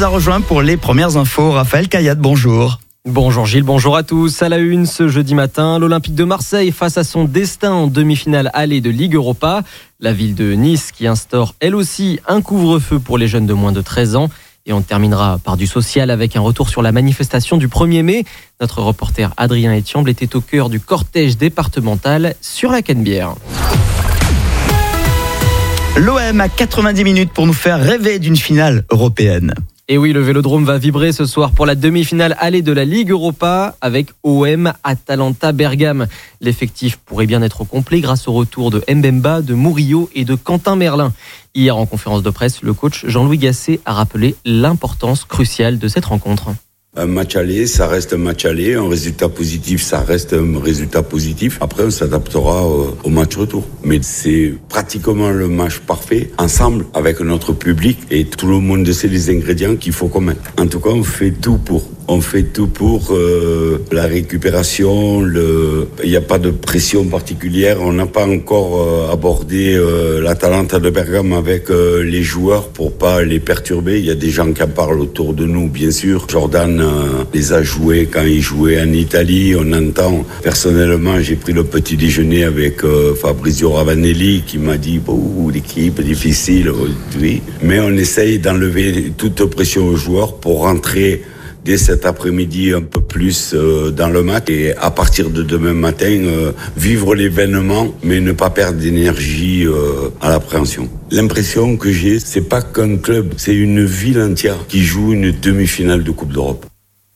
a rejoint pour les premières infos. Raphaël Cayat, bonjour. Bonjour Gilles, bonjour à tous. À la une ce jeudi matin, l'Olympique de Marseille face à son destin en demi-finale allée de Ligue Europa. La ville de Nice qui instaure elle aussi un couvre-feu pour les jeunes de moins de 13 ans. Et on terminera par du social avec un retour sur la manifestation du 1er mai. Notre reporter Adrien Etiamble était au cœur du cortège départemental sur la Canebière. L'OM a 90 minutes pour nous faire rêver d'une finale européenne. Et oui, le Vélodrome va vibrer ce soir pour la demi-finale allée de la Ligue Europa avec OM Atalanta Bergame. L'effectif pourrait bien être complet grâce au retour de Mbemba, de Murillo et de Quentin Merlin. Hier, en conférence de presse, le coach Jean-Louis Gasset a rappelé l'importance cruciale de cette rencontre. Un match aller, ça reste un match aller. Un résultat positif, ça reste un résultat positif. Après, on s'adaptera au match retour. Mais c'est pratiquement le match parfait, ensemble, avec notre public. Et tout le monde sait les ingrédients qu'il faut qu'on mette. En tout cas, on fait tout pour. La récupération. Il n'y a pas de pression particulière. On n'a pas encore abordé l'Atalanta de Bergame avec les joueurs pour pas les perturber. Il y a des gens qui en parlent autour de nous, bien sûr. Jordan les a joués quand il jouait en Italie. On entend. Personnellement, j'ai pris le petit déjeuner avec Fabrizio Ravanelli qui m'a dit l'équipe est difficile. Oui. Mais on essaye d'enlever toute pression aux joueurs pour rentrer dès cet après-midi un peu plus dans le match et à partir de demain matin vivre l'événement mais ne pas perdre d'énergie à l'appréhension. L'impression que j'ai, c'est pas qu'un club, c'est une ville entière qui joue une demi-finale de Coupe d'Europe.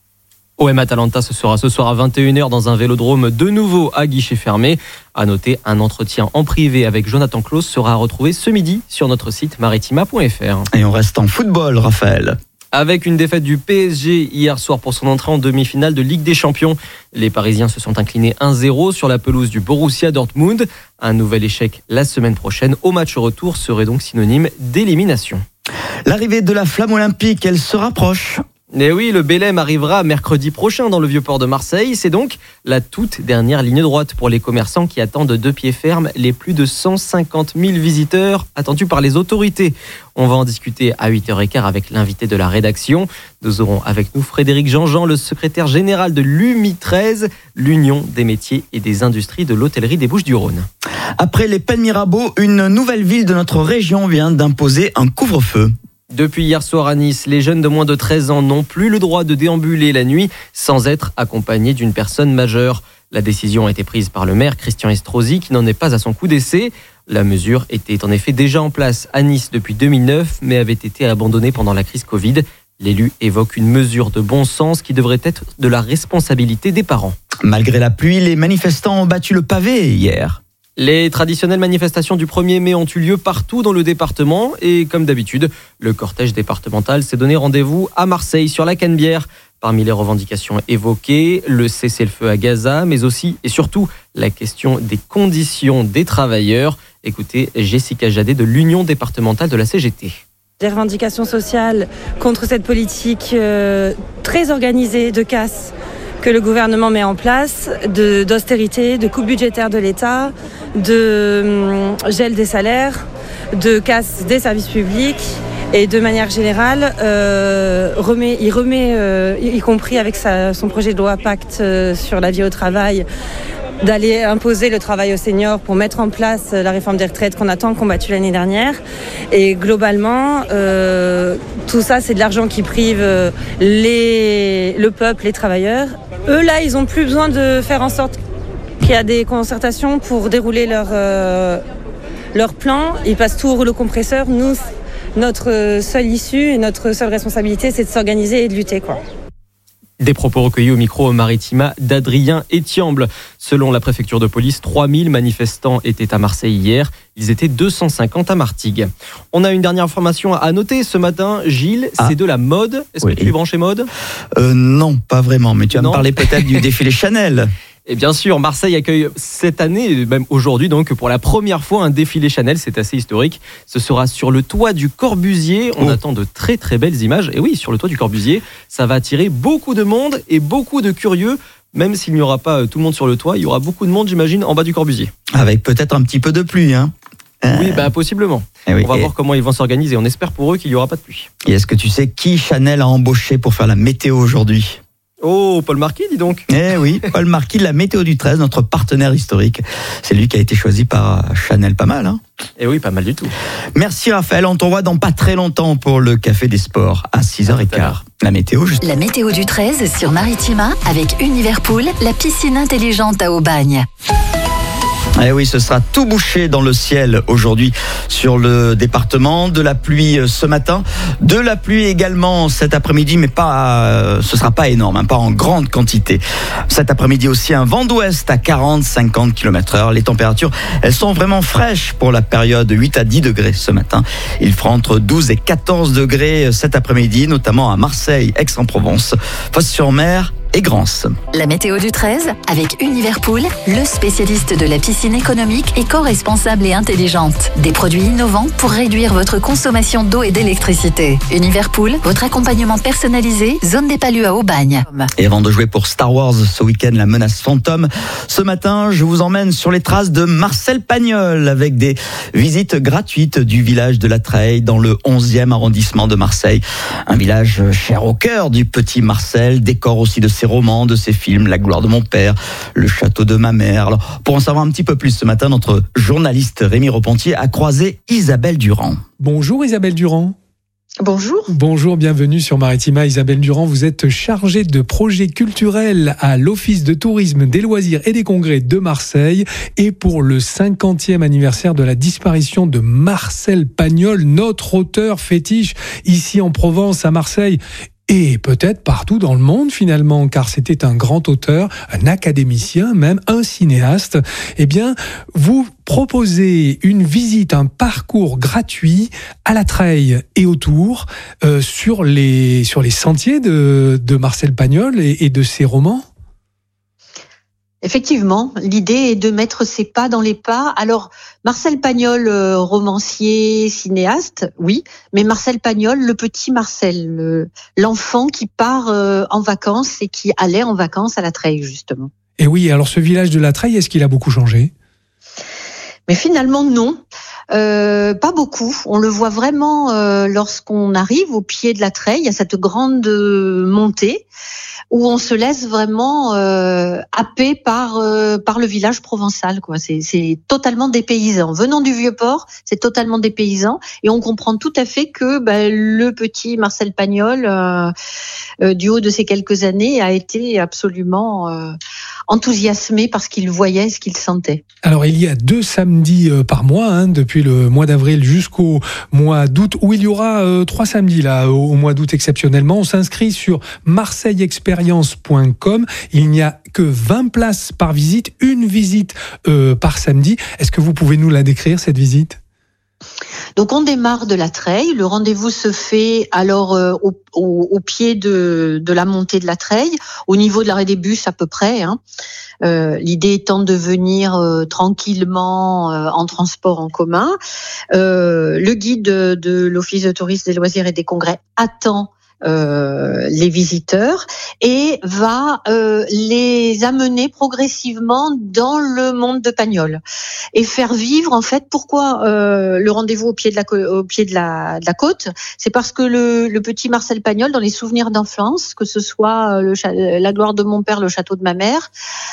OM Atalanta, ce sera ce soir à 21h dans un vélodrome de nouveau à guichet fermé. À noter, un entretien en privé avec Jonathan Klaus sera à retrouver ce midi sur notre site maritima.fr. Et on reste en football, Raphaël. Avec une défaite du PSG hier soir pour son entrée en demi-finale de Ligue des Champions. Les Parisiens se sont inclinés 1-0 sur la pelouse du Borussia Dortmund. Un nouvel échec la semaine prochaine au match retour serait donc synonyme d'élimination. L'arrivée de la flamme olympique, elle se rapproche. Et oui, le Belém arrivera mercredi prochain dans le Vieux-Port de Marseille. C'est donc la toute dernière ligne droite pour les commerçants qui attendent de pied ferme les plus de 150 000 visiteurs attendus par les autorités. On va en discuter à 8h15 avec l'invité de la rédaction. Nous aurons avec nous Frédéric Jean-Jean, le secrétaire général de l'UMI 13, l'Union des métiers et des industries de l'hôtellerie des Bouches-du-Rhône. Après les Pennes Mirabeau, une nouvelle ville de notre région vient d'imposer un couvre-feu. Depuis hier soir à Nice, les jeunes de moins de 13 ans n'ont plus le droit de déambuler la nuit sans être accompagnés d'une personne majeure. La décision a été prise par le maire Christian Estrosi qui n'en est pas à son coup d'essai. La mesure était en effet déjà en place à Nice depuis 2009 mais avait été abandonnée pendant la crise Covid. L'élu évoque une mesure de bon sens qui devrait être de la responsabilité des parents. Malgré la pluie, les manifestants ont battu le pavé hier. Les traditionnelles manifestations du 1er mai ont eu lieu partout dans le département et comme d'habitude, le cortège départemental s'est donné rendez-vous à Marseille sur la Canebière. Parmi les revendications évoquées, le cessez-le-feu à Gaza, mais aussi et surtout la question des conditions des travailleurs. Écoutez Jessica Jadet de l'Union départementale de la CGT. Des revendications sociales contre cette politique très organisée de casse que le gouvernement met en place, d'austérité, de coupe budgétaire de l'État, de gel des salaires, de casse des services publics et de manière générale, il remet, y compris avec son projet de loi Pacte sur la vie au travail, d'aller imposer le travail aux seniors pour mettre en place la réforme des retraites qu'on a tant combattue l'année dernière. Et globalement, tout ça, c'est de l'argent qui prive le peuple, les travailleurs. Eux, là, ils n'ont plus besoin de faire en sorte qu'il y a des concertations pour dérouler leur plan. Ils passent tout au rouleau compresseur. Nous, notre seule issue et notre seule responsabilité, c'est de s'organiser et de lutter, quoi. Des propos recueillis au micro Maritima d'Adrien Etiamble. Selon la préfecture de police, 3000 manifestants étaient à Marseille hier. Ils étaient 250 à Martigues. On a une dernière information à noter ce matin. Gilles, c'est de la mode. Est-ce que tu es branché mode ? Non, pas vraiment. Mais tu vas me parler peut-être du défilé Chanel. Et bien sûr, Marseille accueille cette année, même aujourd'hui, donc pour la première fois, un défilé Chanel. C'est assez historique. Ce sera sur le toit du Corbusier. On attend de très très belles images. Et oui, sur le toit du Corbusier, ça va attirer beaucoup de monde et beaucoup de curieux. Même s'il n'y aura pas tout le monde sur le toit, il y aura beaucoup de monde, j'imagine, en bas du Corbusier. Avec peut-être un petit peu de pluie, hein. Oui, possiblement. Oui. On va voir comment ils vont s'organiser. On espère pour eux qu'il n'y aura pas de pluie. Et est-ce que tu sais qui Chanel a embauché pour faire la météo aujourd'hui ? Oh, Paul Marquis, dis donc. Eh oui, Paul Marquis de la Météo du 13, notre partenaire historique. C'est lui qui a été choisi par Chanel, pas mal, hein ? Eh oui, pas mal du tout. Merci Raphaël, on te revoit dans pas très longtemps pour le Café des Sports à 6h15. La météo, juste. La météo du 13 sur Maritima avec Univerpool, la piscine intelligente à Aubagne. Eh oui, ce sera tout bouché dans le ciel aujourd'hui sur le département. De la pluie ce matin, de la pluie également cet après-midi, mais ce sera pas énorme, pas en grande quantité. Cet après-midi aussi, un vent d'ouest à 40-50 km/h. Les températures, elles sont vraiment fraîches pour la période 8 à 10 degrés ce matin. Il fera entre 12 et 14 degrés cet après-midi, notamment à Marseille, Aix-en-Provence, Fos-sur-Mer et Grance. La météo du 13 avec Univerpool, le spécialiste de la piscine économique, éco-responsable et intelligente. Des produits innovants pour réduire votre consommation d'eau et d'électricité. Univerpool, votre accompagnement personnalisé, zone des Palus à Aubagne. Et avant de jouer pour Star Wars ce week-end, la menace fantôme, ce matin, je vous emmène sur les traces de Marcel Pagnol avec des visites gratuites du village de la Treille dans le 11e arrondissement de Marseille. Un village cher au cœur du petit Marcel, décor aussi de ses romans, de ses films, La gloire de mon père, Le château de ma mère. Alors, pour en savoir un petit peu plus ce matin, notre journaliste Rémi Repontier a croisé Isabelle Durand. Bonjour Isabelle Durand. Bonjour. Bonjour, bienvenue sur Maritima. Isabelle Durand, vous êtes chargée de projets culturels à l'Office de tourisme, des loisirs et des congrès de Marseille. Et pour le 50e anniversaire de la disparition de Marcel Pagnol, notre auteur fétiche ici en Provence, à Marseille, et peut-être partout dans le monde finalement, car c'était un grand auteur, un académicien, même un cinéaste. Eh bien, vous proposez une visite, un parcours gratuit à la Treille et autour sur les sentiers de Marcel Pagnol et de ses romans. Effectivement, l'idée est de mettre ses pas dans les pas. Alors, Marcel Pagnol, romancier, cinéaste, oui, mais Marcel Pagnol, le petit Marcel, l'enfant qui part en vacances et qui allait en vacances à la Treille, justement. Et oui, alors ce village de la Treille, est-ce qu'il a beaucoup changé ? Mais finalement, non. Pas beaucoup. On le voit vraiment lorsqu'on arrive au pied de la Treille, il y a cette grande montée où on se laisse vraiment happer par le village provençal, quoi. C'est totalement dépaysant. Venant du Vieux-Port, c'est totalement dépaysant et on comprend tout à fait que le petit Marcel Pagnol, du haut de ces quelques années, a été absolument enthousiasmé par ce qu'il voyait, ce qu'il sentait. Alors il y a 2 samedis par mois, depuis le mois d'avril jusqu'au mois d'août, où il y aura 3 samedis là au mois d'août exceptionnellement. On s'inscrit sur marseillexperience.com. Il n'y a que 20 places par visite, une visite par samedi. Est-ce que vous pouvez nous la décrire, cette visite ? Donc on démarre de la Treille, le rendez-vous se fait alors au pied de la montée de la Treille, au niveau de l'arrêt des bus à peu près. L'idée étant de venir tranquillement en transport en commun. Le guide de l'Office de tourisme, des loisirs et des congrès attend les visiteurs et va les amener progressivement dans le monde de Pagnol et faire vivre en fait. Pourquoi le rendez-vous au pied de la côte, c'est parce que le petit Marcel Pagnol, dans les souvenirs d'enfance, que ce soit La gloire de mon père, Le château de ma mère,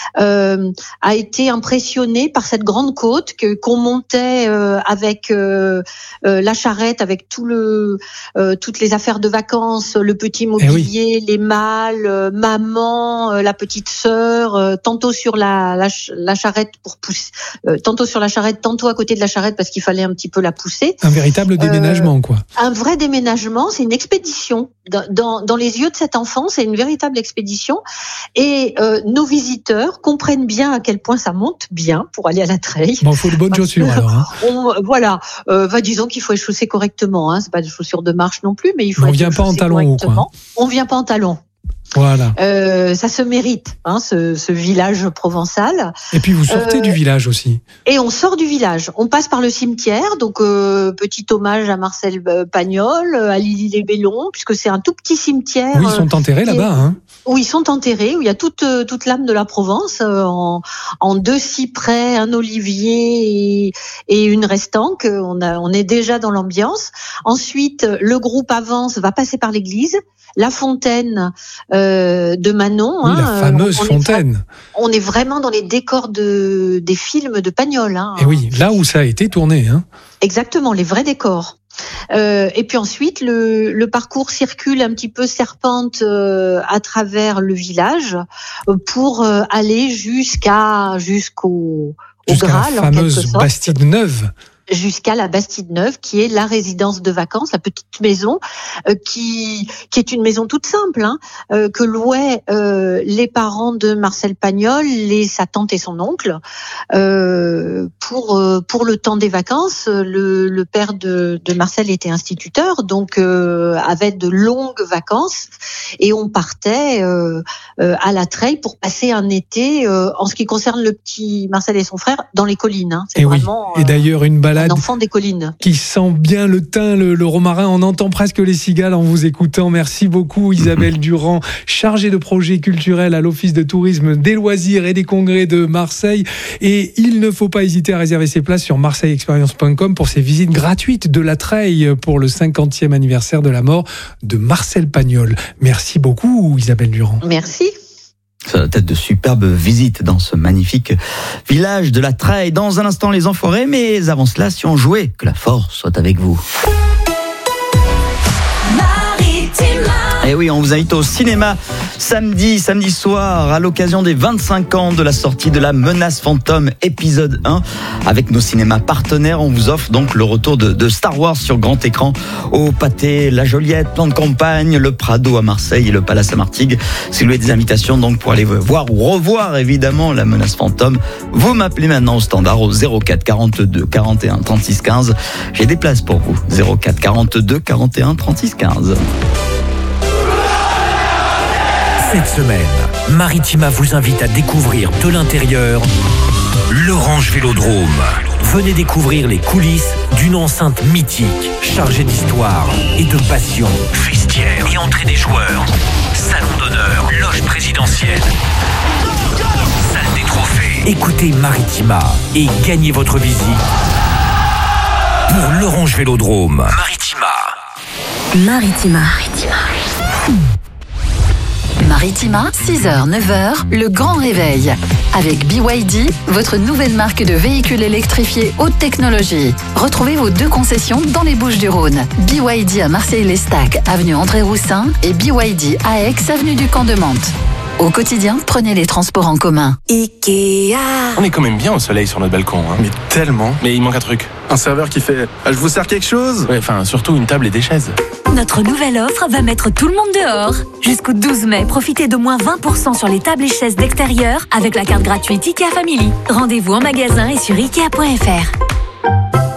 a été impressionné par cette grande côte qu'on montait avec la charrette, avec toutes les affaires de vacances, le petit mobilier, les malles, maman, la petite sœur, tantôt sur la charrette pour pousser, tantôt sur la charrette, tantôt à côté de la charrette parce qu'il fallait un petit peu la pousser. Un véritable déménagement, quoi. Un vrai déménagement, c'est une expédition. Dans les yeux de cet enfant, c'est une véritable expédition. Et nos visiteurs comprennent bien à quel point ça monte bien pour aller à la Treille. Bon, il faut de bonnes chaussures alors. Voilà, disons qu'il faut être chaussé correctement. C'est pas des chaussures de marche non plus, mais il faut. On vient pas en talons hauts, quoi. On vient pas en talons. Voilà. Ça se mérite, ce village provençal. Et puis vous sortez du village aussi. Et on sort du village. On passe par le cimetière, donc petit hommage à Marcel Pagnol, à Lily les Bellons, puisque c'est un tout petit cimetière. Oui, ils sont enterrés là-bas. où ils sont enterrés, où il y a toute l'âme de la Provence, en 2 cyprès, un olivier et une restanque. On est déjà dans l'ambiance. Ensuite, le groupe avance, va passer par l'église, la fontaine de Manon. Oui, la fameuse fontaine. On est vraiment dans les décors des films de Pagnol. Et oui, là où ça a été tourné. Exactement, les vrais décors. Et puis ensuite, le parcours circule un petit peu, serpente à travers le village pour aller jusqu'au Graal, la fameuse Bastide Neuve. Jusqu'à la Bastide Neuve, qui est la résidence de vacances, la petite maison, qui est une maison toute simple, que louaient les parents de Marcel Pagnol, sa tante et son oncle, pour le temps des vacances. Le père de Marcel était instituteur, donc avait de longues vacances, et on partait à la Treille pour passer un été, en ce qui concerne le petit Marcel et son frère, dans les collines. C'est vraiment, et d'ailleurs une balade un enfant des collines. Qui sent bien le thym, le romarin. On entend presque les cigales en vous écoutant. Merci beaucoup Isabelle Durand, chargée de projets culturels à l'Office de tourisme des loisirs et des congrès de Marseille. Et il ne faut pas hésiter à réserver ses places sur marseilleexperience.com pour ces visites gratuites de la Treille pour le 50e anniversaire de la mort de Marcel Pagnol. Merci beaucoup Isabelle Durand. Merci. Ça doit être de superbes visites dans ce magnifique village de la Treille. Dans un instant, les Enfoirés, mais avant cela, si on jouait, que la force soit avec vous. Et oui, on vous invite au cinéma samedi soir à l'occasion des 25 ans de la sortie de La Menace Fantôme épisode 1. Avec nos cinémas partenaires, on vous offre donc le retour de Star Wars sur grand écran au Pâté, La Joliette, Plan de Campagne, le Prado à Marseille et le Palace à Martigues. Si vous avez des invitations donc pour aller voir ou revoir évidemment La Menace Fantôme, vous m'appelez maintenant au standard au 04 42 41 36 15. J'ai des places pour vous. 04 42 41 36 15. Cette semaine, Maritima vous invite à découvrir de l'intérieur l'Orange Vélodrome. Venez découvrir les coulisses d'une enceinte mythique, chargée d'histoire et de passion. Vestiaire et entrée des joueurs, salon d'honneur, loge présidentielle, salle des trophées. Écoutez Maritima et gagnez votre visite pour l'Orange Vélodrome. Maritima. Maritima, 6h, 9h, le grand réveil. Avec BYD, votre nouvelle marque de véhicules électrifiés haute technologie. Retrouvez vos 2 concessions dans les Bouches-du-Rhône. BYD à Marseille-l'Estac, avenue André Roussin, et BYD à Aix, avenue du Camp de Mantes. Au quotidien, prenez les transports en commun. Ikea. On est quand même bien au soleil sur notre balcon. Mais tellement. Mais il manque un truc. Un serveur qui fait « Je vous sers quelque chose ?» Ouais, enfin, surtout une table et des chaises. Notre nouvelle offre va mettre tout le monde dehors. Jusqu'au 12 mai, profitez de moins 20% sur les tables et chaises d'extérieur avec la carte gratuite Ikea Family. Rendez-vous en magasin et sur Ikea.fr.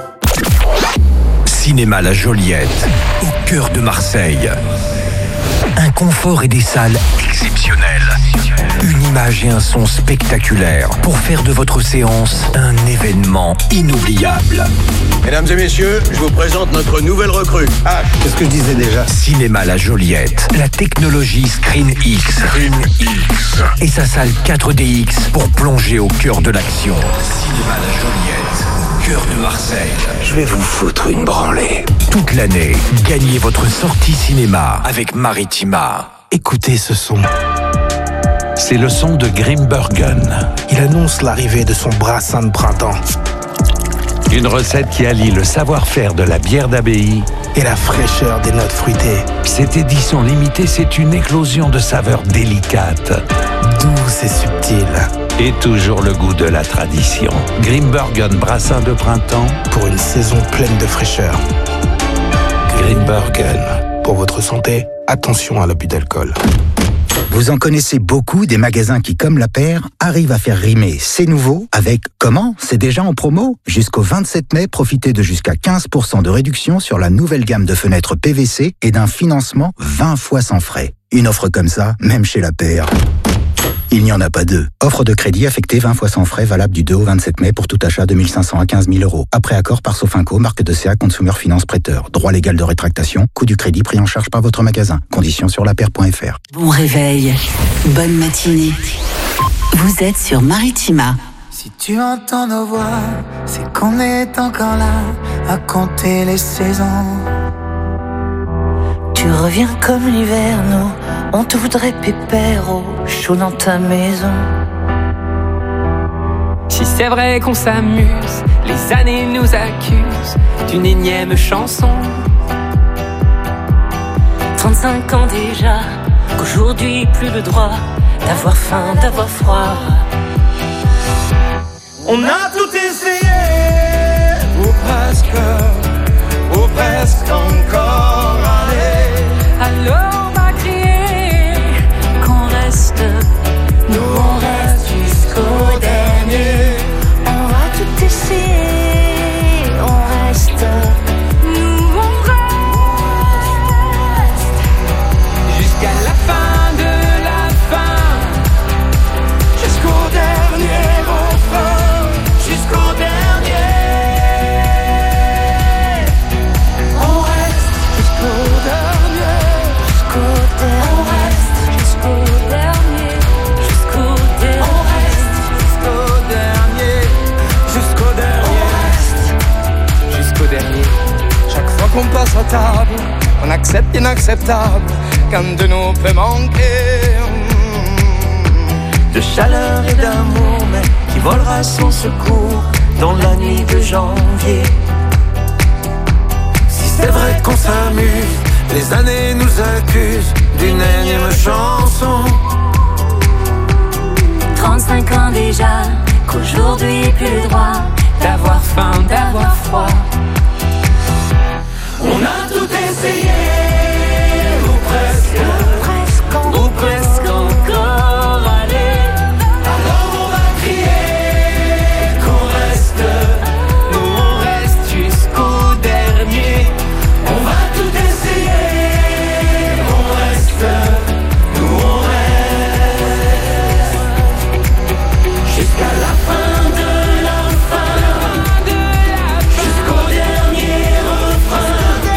Cinéma La Joliette, au cœur de Marseille. Un confort et des salles exceptionnelles. Une image et un son spectaculaires pour faire de votre séance un événement inoubliable. Mesdames et messieurs, je vous présente notre nouvelle recrue. Qu'est-ce que je disais déjà ? Cinéma La Joliette, la technologie ScreenX. Et sa salle 4DX pour plonger au cœur de l'action. Cinéma La Joliette, au cœur de Marseille. Je vais vous foutre une branlée. Toute l'année, gagnez votre sortie cinéma avec Maritima. Écoutez ce son. C'est le son de Grimbergen. Il annonce l'arrivée de son brassin de printemps. Une recette qui allie le savoir-faire de la bière d'abbaye et la fraîcheur des notes fruitées. Cette édition limitée, c'est une éclosion de saveurs délicates. Douce et subtile. Et toujours le goût de la tradition. Grimbergen brassin de printemps. Pour une saison pleine de fraîcheur. Grimbergen. Pour votre santé, attention à l'abus d'alcool. Vous en connaissez beaucoup des magasins qui, comme La Paire, arrivent à faire rimer c'est nouveau avec comment c'est déjà en promo. Jusqu'au 27 mai, profitez de jusqu'à 15% de réduction sur la nouvelle gamme de fenêtres PVC et d'un financement 20 fois sans frais. Une offre comme ça, même chez La Paire. Il n'y en a pas deux. Offre de crédit affectée 20 fois sans frais, valable du 2 au 27 mai pour tout achat de 1 500 à 15 000 euros. Après accord par Sofinco, marque de CA Consumer Finance Prêteur. Droit légal de rétractation, coût du crédit pris en charge par votre magasin. Conditions sur laper.fr. Bon réveil, bonne matinée. Vous êtes sur Maritima. Si tu entends nos voix, c'est qu'on est encore là à compter les saisons. Tu reviens comme l'hiver, nous, on te voudrait pépère au chaud dans ta maison. Si c'est vrai qu'on s'amuse, les années nous accusent d'une énième chanson. 35 ans déjà, qu'aujourd'hui plus le droit d'avoir faim, d'avoir froid. On a tout essayé, ou presque encore. Alors on va crier qu'on reste, nous on reste jusqu'au dernier. On va tout essayer, on reste, nous on reste jusqu'à la fin de la fin, jusqu'au dernier refrain, jusqu'au dernier. On reste jusqu'au dernier. Qu'on passe à table, on accepte l'inacceptable, qu'un de nous peut manquer. De chaleur et d'amour, mais qui volera son secours dans la nuit de janvier. Si c'est vrai qu'on s'amuse, les années nous accusent d'une énième chanson. 35 ans déjà, qu'aujourd'hui plus le droit d'avoir faim, d'avoir froid. On a tout essayé, ou presque encore. Allez, alors on va crier qu'on reste, nous on reste jusqu'au dernier. On va tout essayer, on reste, nous on reste jusqu'à la fin de la fin, jusqu'au dernier refrain.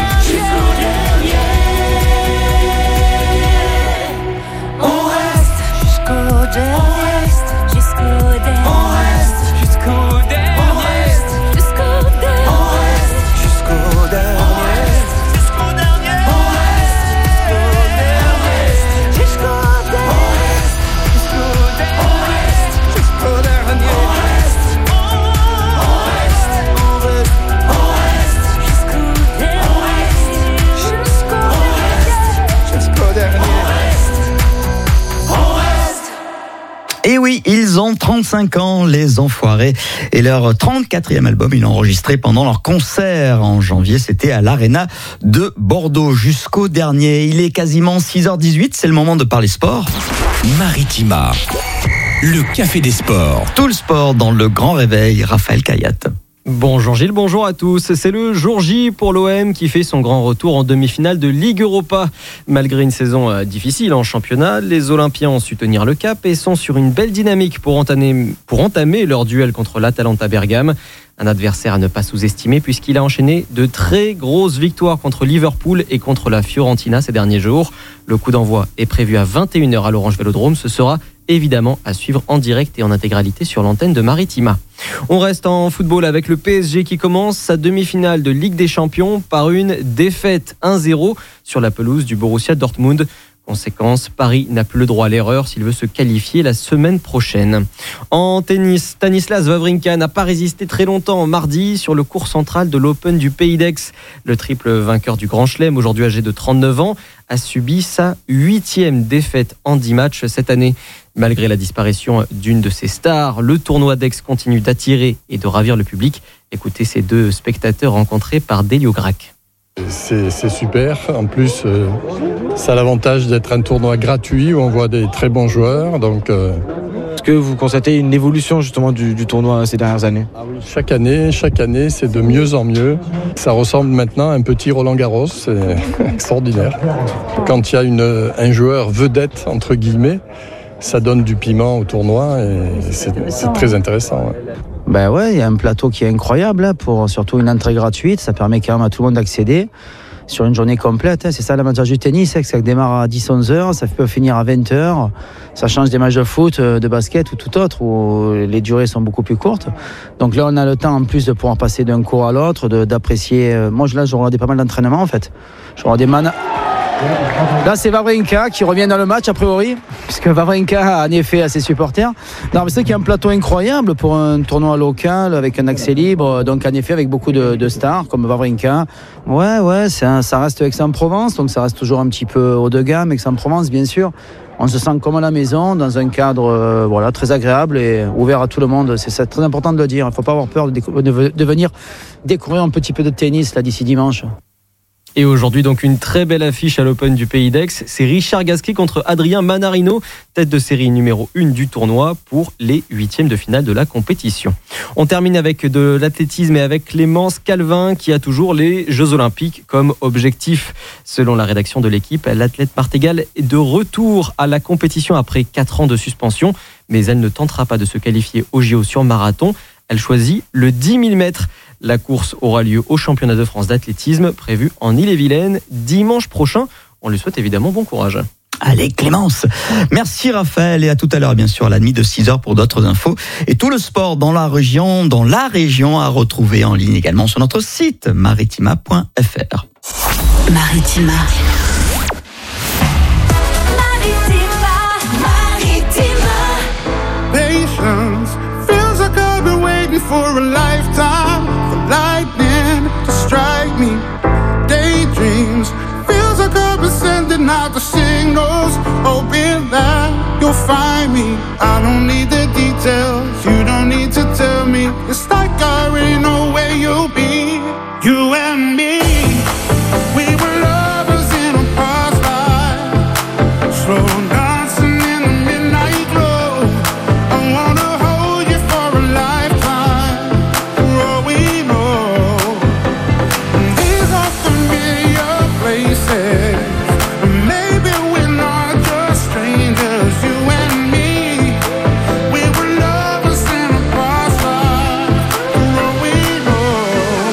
Et oui, ils ont 35 ans, les Enfoirés. Et leur 34e album, ils l'ont enregistré pendant leur concert en janvier. C'était à l'Arena de Bordeaux jusqu'au dernier. Il est quasiment 6h18, c'est le moment de parler sport. Maritima, le café des sports. Tout le sport dans le grand réveil, Raphaël Cayat. Bonjour Gilles, bonjour à tous. C'est le jour J pour l'OM qui fait son grand retour en demi-finale de Ligue Europa. Malgré une saison difficile en championnat, les Olympiens ont su tenir le cap et sont sur une belle dynamique pour entamer leur duel contre l'Atalanta Bergame. Un adversaire à ne pas sous-estimer puisqu'il a enchaîné de très grosses victoires contre Liverpool et contre la Fiorentina ces derniers jours. Le coup d'envoi est prévu à 21h à l'Orange Vélodrome. Ce sera évidemment à suivre en direct et en intégralité sur l'antenne de Maritima. On reste en football avec le PSG qui commence sa demi-finale de Ligue des Champions par une défaite 1-0 sur la pelouse du Borussia Dortmund. Conséquence, Paris n'a plus le droit à l'erreur s'il veut se qualifier la semaine prochaine. En tennis, Stanislas Wawrinka n'a pas résisté très longtemps mardi sur le court central de l'Open du Pays d'Aix. Le triple vainqueur du Grand Chelem, aujourd'hui âgé de 39 ans, a subi sa 8e défaite en 10 matchs cette année. Malgré la disparition d'une de ses stars, le tournoi d'Aix continue d'attirer et de ravir le public. Écoutez ces deux spectateurs rencontrés par Delio Grac. C'est super. En plus, ça a l'avantage d'être un tournoi gratuit où on voit des très bons joueurs. Donc, est-ce que vous constatez une évolution justement du tournoi ces dernières années ? Chaque année, c'est de mieux en mieux. Ça ressemble maintenant à un petit Roland-Garros. C'est extraordinaire. Quand il y a un joueur vedette, entre guillemets, ça donne du piment au tournoi et c'est très intéressant. Ouais. Ben ouais, il y a un plateau qui est incroyable hein, pour surtout une entrée gratuite. Ça permet quand même à tout le monde d'accéder sur une journée complète. Hein. C'est ça l'avantage du tennis, hein, que ça démarre à 10-11 heures, ça peut finir à 20 heures. Ça change des matchs de foot, de basket ou tout autre où les durées sont beaucoup plus courtes. Donc là, on a le temps en plus de pouvoir passer d'un cours à l'autre, d'apprécier. Moi, là, je regardais pas mal d'entraînements en fait. Je regardais Là, c'est Wawrinka qui revient dans le match, a priori, puisque Wawrinka a en effet à ses supporters. Non, mais c'est qu'il y a un plateau incroyable pour un tournoi local avec un accès libre, donc en effet avec beaucoup de stars comme Wawrinka. Ouais, ça reste Aix-en-Provence, donc ça reste toujours un petit peu haut de gamme, Aix-en-Provence, bien sûr. On se sent comme à la maison, dans un cadre très agréable et ouvert à tout le monde. C'est très important de le dire. Il ne faut pas avoir peur de venir découvrir un petit peu de tennis là d'ici dimanche. Et aujourd'hui, donc, une très belle affiche à l'Open du Pays d'Aix. C'est Richard Gasquet contre Adrien Manarino, tête de série numéro 1 du tournoi pour les 8e de finale de la compétition. On termine avec de l'athlétisme et avec Clémence Calvin qui a toujours les Jeux Olympiques comme objectif. Selon la rédaction de l'équipe, l'athlète martégale est de retour à la compétition après 4 ans de suspension, mais elle ne tentera pas de se qualifier au JO sur marathon. Elle choisit le 10 000 mètres. La course aura lieu au championnat de France d'athlétisme prévu en Ille-et-Vilaine dimanche prochain. On lui souhaite évidemment bon courage. Allez Clémence, merci Raphaël et à tout à l'heure bien sûr à la nuit de 6h pour d'autres infos. Et tout le sport dans la région à retrouver en ligne également sur notre site maritima.fr. Maritima. Patience feels like I've been waiting for a lifetime for lightning to strike me. Daydreams feels like I've been sending out the signals, hoping that you'll find me. I don't need the details, you don't need to tell me. It's like I already know where you'll be. You and me, we were lovers in a past life, slow dancing in the midnight glow. I wanna hold you for a lifetime, for all we know. These are familiar places, maybe we're not just strangers. You and me, we were lovers in a past life, for all we know.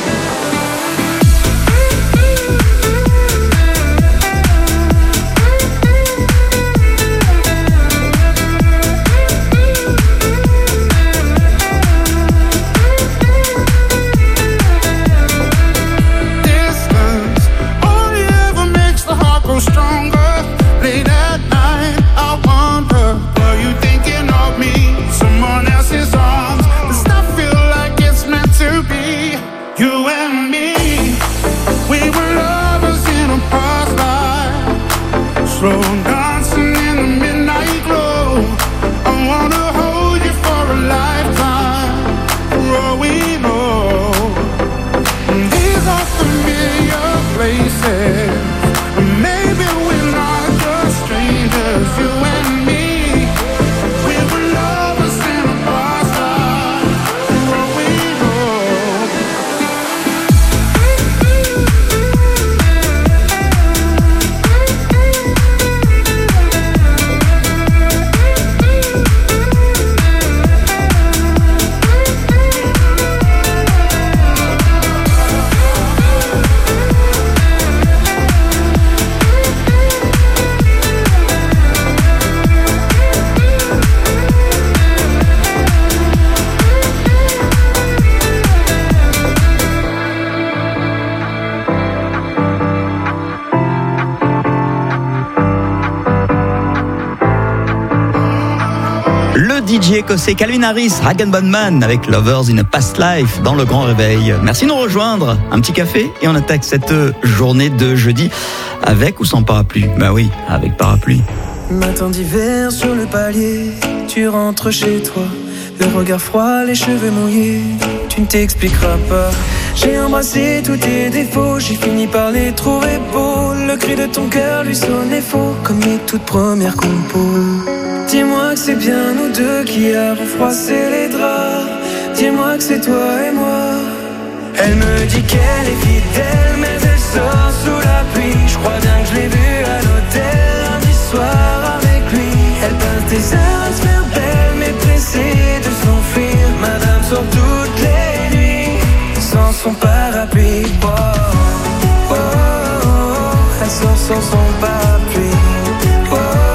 Distance only ever makes the heart grow stronger. Late at night, I wonder, are you thinking of me? Someone else's arms. Does that feel like it's meant to be? You and me, we were lovers in a past life, slow dancing in the midnight glow. I wanna hold you for a lifetime, for all we know. These are familiar places, maybe we're not just strangers. You and me, we were lovers in a past life, for all we know. Le DJ écossais Calvin Harris, Rag & Bone Man avec Lovers in a Past Life dans le Grand Réveil. Merci de nous rejoindre. Un petit café et on attaque cette journée de jeudi avec ou sans parapluie. Bah oui, avec parapluie. Matin d'hiver sur le palier, tu rentres chez toi, le regard froid, les cheveux mouillés, tu ne t'expliqueras pas. J'ai embrassé tous tes défauts, j'ai fini par les trouver beaux. Le cri de ton cœur lui sonnait faux, comme les toutes premières compos. Dis-moi que c'est bien nous deux qui avons froissé les draps. Dis-moi que c'est toi et moi. Elle me dit qu'elle est fidèle, mais elle sort sous la pluie. Je crois bien que je l'ai vue à l'hôtel lundi soir avec lui. Elle pince des des heures à se faire belle, mais pressée de s'enfuir. Madame sort toutes les nuits sans son parapluie. Oh, oh, oh, elle sort sans son parapluie. Oh, oh,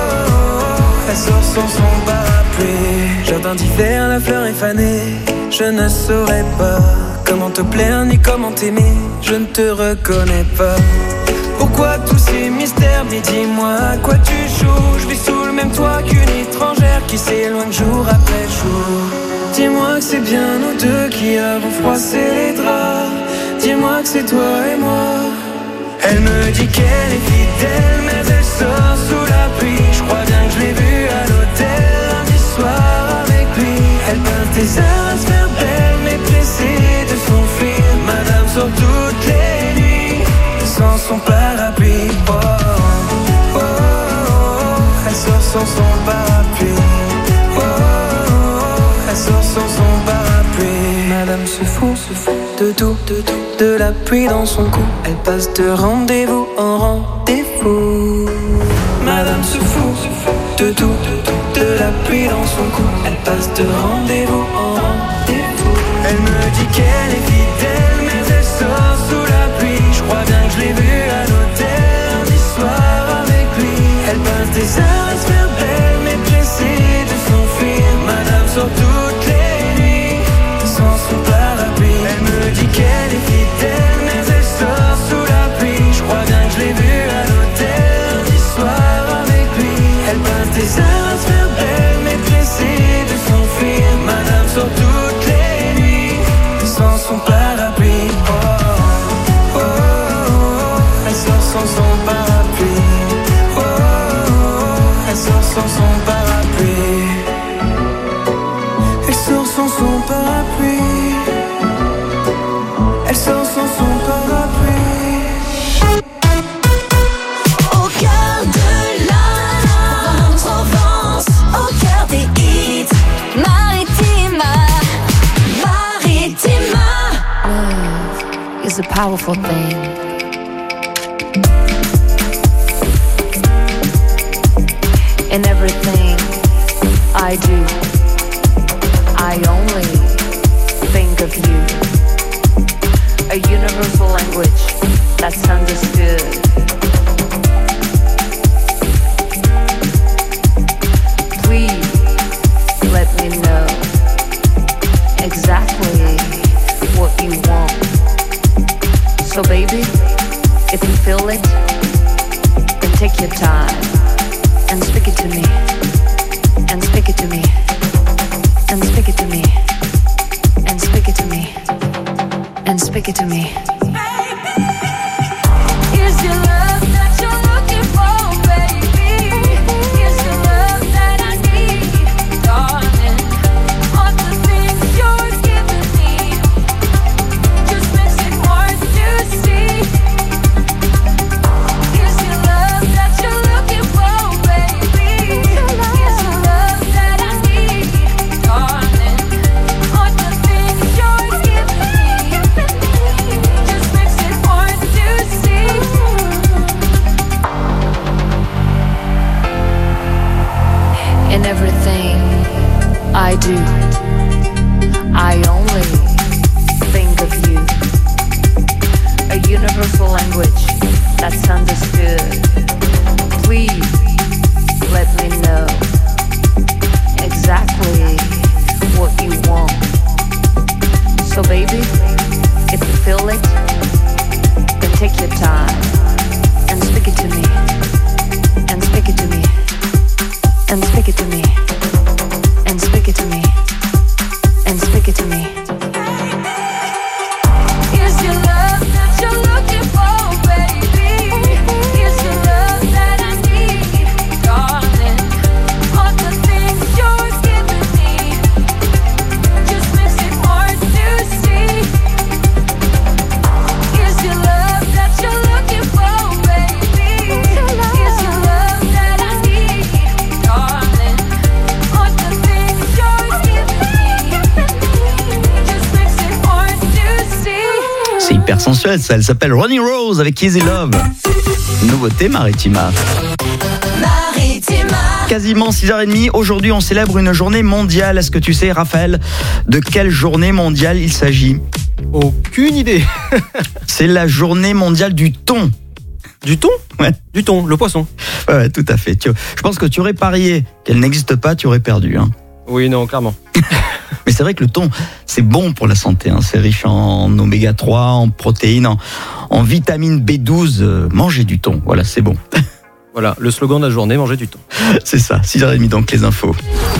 oh, elle sort sans son parapluie. Jardin d'hiver, la fleur est fanée. Je ne saurais pas comment te plaire ni comment t'aimer. Je ne te reconnais pas. Pourquoi tous ces mystères? Mais dis-moi à quoi tu joues. Je vis sous le même toit qu'une étrangère qui s'éloigne jour après jour. Dis-moi que c'est bien nous deux qui avons froissé les draps. Dis-moi que c'est toi et moi. Elle me dit qu'elle est fidèle, mais elle sort sous la pluie. Je crois bien que je l'ai vue à l'hôtel lundi soir avec lui. Elle passe des heures à se faire belle, mais pressée de s'enfuir. Madame sort toutes les nuits sans son parapluie. Oh, oh, oh, oh, elle sort sans son parapluie. Oh, oh, oh, elle sort sans son parapluie. Madame se fout de tout, de la pluie dans son cou. Elle passe de rendez-vous en rendez-vous. Madame se fout de tout, de la pluie dans son cou. Elle passe de rendez-vous en rendez-vous. Elle me dit qu'elle est fidèle, mais elle sort sous la pluie. Je crois bien que je l'ai vue à l'hôtel lundi soir avec lui. Elle passe des heures à se faire belle, mais pressée de s'enfuir. Madame sort toutes les nuits sans son parapluie. Elle me dit qu'elle est fidèle, mais elle sort sous la pluie. Je crois bien que je l'ai vue à l'hôtel lundi soir avec lui. Elle passe des heures à se faire belle, mais pressée de s'enfuir. Madame sort toutes les nuits sans son parapluie. Oh, oh, oh, oh, elle sort sans son parapluie. Oh, oh, oh, elle sort sans son parapluie. Elle sort sans son parapluie. Elle sort sans son parapluie. Au cœur de la Provence, au cœur des hits, Maritima. Love is a powerful thing. In everything I do, I only think of you. A universal language that's understood. Please let me know exactly what you want. So baby, if you feel it, then take your time and speak it to me, and speak it to me, and speak it to me, and speak it to me, and speak it to me. Is your love that you're looking for, baby? Is your love that I need, darling? All the things you're giving me just makes it hard to see. Is your love that you're looking for, baby? Is your love that I need, darling? All the things you're giving me just makes it hard to see. In everything I do, I only think of you. A universal language that's understood. Please let me know exactly what you want. So baby, if you feel it, then take your time and speak it to me, and speak it to me, and speak it to me, and speak it to me, and speak it to me. Is your love that you're looking for, baby? Is your love that I need, darling? All the things you're giving me just makes it hard to see. Is your love that you're looking for, baby? Is your love that I need, darling? All the things you're giving me just makes it hard to see. C'est hyper sensuel ça, elle s'appelle Ronnie Rose avec Easy Love. Nouveauté Maritima. Maritima. Quasiment 6h30. Aujourd'hui, on célèbre une journée mondiale. Est-ce que tu sais, Raphaël, de quelle journée mondiale il s'agit ? Aucune idée. C'est la journée mondiale du thon. Du thon ? Ouais. Du thon, le poisson. Ouais, tout à fait. Je pense que tu aurais parié qu'elle n'existe pas, tu aurais perdu. Hein. Oui, non, clairement. Mais c'est vrai que le thon, c'est bon pour la santé. Hein. C'est riche en oméga 3, en protéines, en vitamine B12. Mangez du thon, voilà, c'est bon. Voilà, le slogan de la journée, manger du thon. C'est ça, 6h30 donc les infos.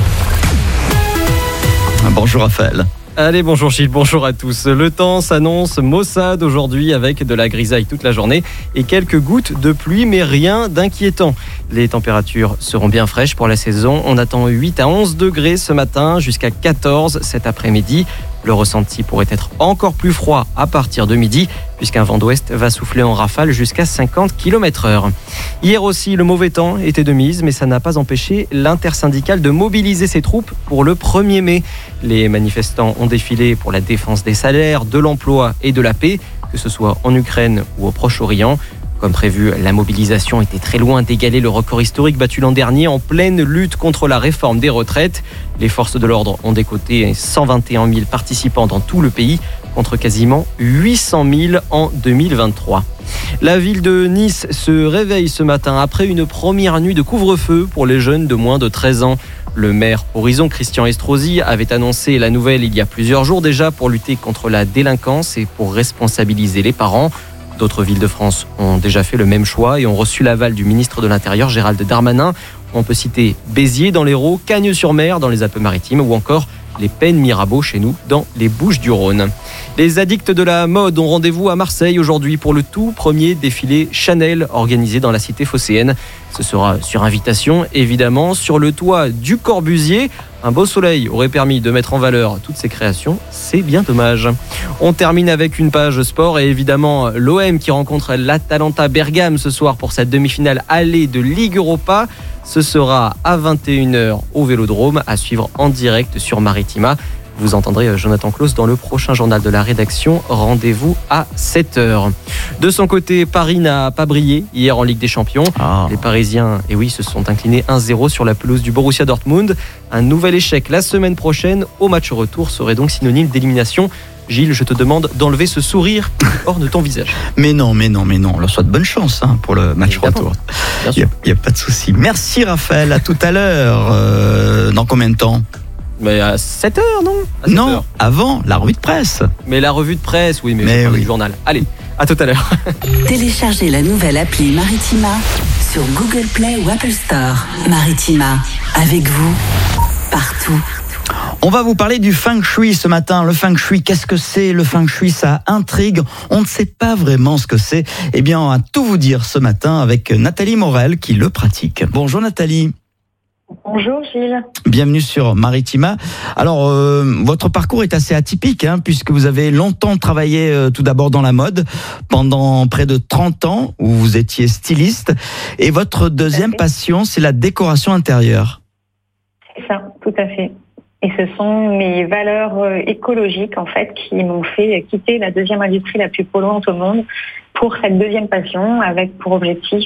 Bonjour Raphaël. Allez, bonjour Gilles, bonjour à tous. Le temps s'annonce maussade aujourd'hui avec de la grisaille toute la journée et quelques gouttes de pluie, mais rien d'inquiétant. Les températures seront bien fraîches pour la saison. On attend 8 à 11 degrés ce matin, jusqu'à 14 cet après-midi. Le ressenti pourrait être encore plus froid à partir de midi, puisqu'un vent d'ouest va souffler en rafale jusqu'à 50 km/h. Hier aussi, le mauvais temps était de mise, mais ça n'a pas empêché l'intersyndicale de mobiliser ses troupes pour le 1er mai. Les manifestants ont défilé pour la défense des salaires, de l'emploi et de la paix, que ce soit en Ukraine ou au Proche-Orient. Comme prévu, la mobilisation était très loin d'égaler le record historique battu l'an dernier en pleine lutte contre la réforme des retraites. Les forces de l'ordre ont décoté 121 000 participants dans tout le pays, contre quasiment 800 000 en 2023. La ville de Nice se réveille ce matin après une première nuit de couvre-feu pour les jeunes de moins de 13 ans. Le maire Horizon, Christian Estrosi, avait annoncé la nouvelle il y a plusieurs jours déjà pour lutter contre la délinquance et pour responsabiliser les parents. D'autres villes de France ont déjà fait le même choix et ont reçu l'aval du ministre de l'Intérieur, Gérald Darmanin. On peut citer Béziers dans l'Hérault, Cagnes-sur-Mer dans les Alpes-Maritimes ou encore les Pennes Mirabeau chez nous dans les Bouches-du-Rhône. Les addicts de la mode ont rendez-vous à Marseille aujourd'hui pour le tout premier défilé Chanel organisé dans la cité phocéenne. Ce sera sur invitation, évidemment, sur le toit du Corbusier. Un beau soleil aurait permis de mettre en valeur toutes ces créations. C'est bien dommage. On termine avec une page sport et évidemment l'OM qui rencontre l'Atalanta Bergame ce soir pour sa demi-finale allée de Ligue Europa. Ce sera à 21h au Vélodrome, à suivre en direct sur Maritima. Vous entendrez Jonathan Claus dans le prochain journal de la rédaction. Rendez-vous à 7h. De son côté, Paris n'a pas brillé hier en Ligue des Champions. Les Parisiens, se sont inclinés 1-0 sur la pelouse du Borussia Dortmund. Un nouvel échec la semaine prochaine au match retour serait donc synonyme d'élimination. Gilles, je te demande d'enlever ce sourire hors de ton visage. Mais non, on leur souhaite bonne chance pour le match retour. Il n'y a pas de souci. Merci Raphaël, à tout à l'heure. Dans combien de temps ? Mais à 7h, non ? Non, avant la revue de presse. Mais la revue de presse, oui, mais le journal. Allez, à tout à l'heure. Téléchargez la nouvelle appli Maritima sur Google Play ou Apple Store. Maritima, avec vous, partout. On va vous parler du Feng Shui ce matin. Le Feng Shui, qu'est-ce que c'est ? Le Feng Shui, ça intrigue. On ne sait pas vraiment ce que c'est. Eh bien, on va tout vous dire ce matin avec Nathalie Morel qui le pratique. Bonjour Nathalie. Bonjour Gilles. Bienvenue sur Maritima. Alors, votre parcours est assez atypique, puisque vous avez longtemps travaillé tout d'abord dans la mode, pendant près de 30 ans, où vous étiez styliste. Et votre deuxième passion, c'est la décoration intérieure. C'est ça, tout à fait. Et ce sont mes valeurs écologiques, en fait, qui m'ont fait quitter la deuxième industrie la plus polluante au monde pour cette deuxième passion, avec pour objectif,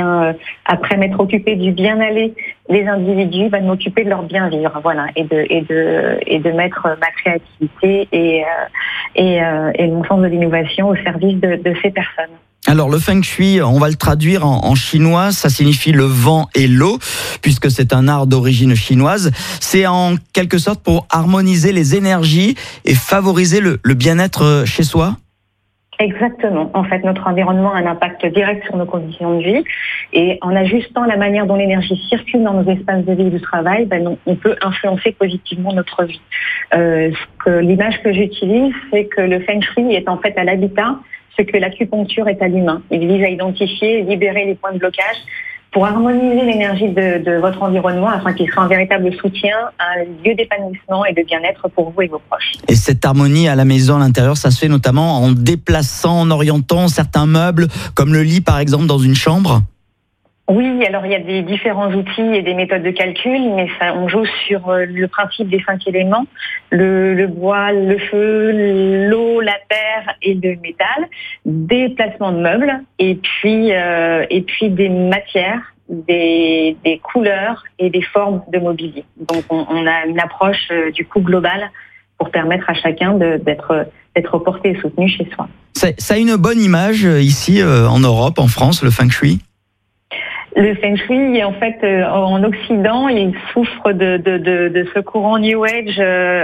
après m'être occupée du bien-aller des individus, de m'occuper de leur bien-vivre, voilà, et de mettre ma créativité et mon sens de l'innovation au service de ces personnes. Alors le Feng Shui, on va le traduire en chinois, ça signifie le vent et l'eau, puisque c'est un art d'origine chinoise. C'est en quelque sorte pour harmoniser les énergies et favoriser le bien-être chez soi ? Exactement. En fait, notre environnement a un impact direct sur nos conditions de vie et en ajustant la manière dont l'énergie circule dans nos espaces de vie et du travail, on peut influencer positivement notre vie. L'image que j'utilise, c'est que le Feng Shui est en fait à l'habitat ce que l'acupuncture est à l'humain. Il vise à identifier, libérer les points de blocage pour harmoniser l'énergie de votre environnement afin qu'il soit un véritable soutien, un lieu d'épanouissement et de bien-être pour vous et vos proches. Et cette harmonie à la maison, à l'intérieur, ça se fait notamment en déplaçant, en orientant certains meubles, comme le lit par exemple dans une chambre ? Oui, alors il y a des différents outils et des méthodes de calcul, mais on joue sur le principe des 5 éléments, le bois, le feu, l'eau, la terre et le métal, des placements de meubles et puis des matières des couleurs et des formes de mobilier. Donc on a une approche du coup globale pour permettre à chacun d'être porté et soutenu chez soi. Ça a une bonne image ici en Europe, en France, le feng shui? Le feng shui, en fait, en Occident, il souffre de ce courant New Age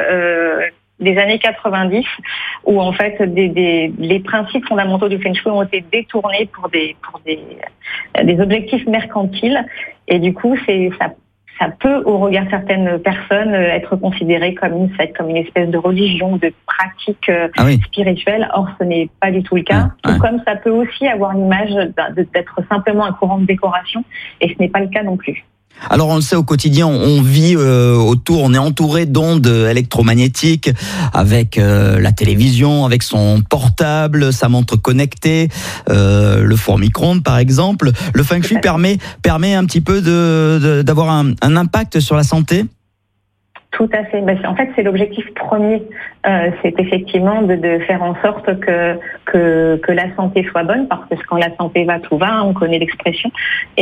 des années 90, où en fait les principes fondamentaux du feng shui ont été détournés pour des objectifs mercantiles, et du coup ça peut, au regard de certaines personnes, être considéré comme une secte, comme une espèce de religion, de pratique spirituelle. Or, ce n'est pas du tout le cas. Tout comme ça peut aussi avoir l'image d'être simplement un courant de décoration, et ce n'est pas le cas non plus. Alors on le sait, au quotidien, on vit on est entouré d'ondes électromagnétiques, avec la télévision, avec son portable, sa montre connectée, le four micro-ondes par exemple. Le feng shui permet un petit peu d'avoir un impact sur la santé? Tout à fait. En fait, c'est l'objectif premier. C'est effectivement de faire en sorte que la santé soit bonne, parce que quand la santé va, tout va, on connaît l'expression.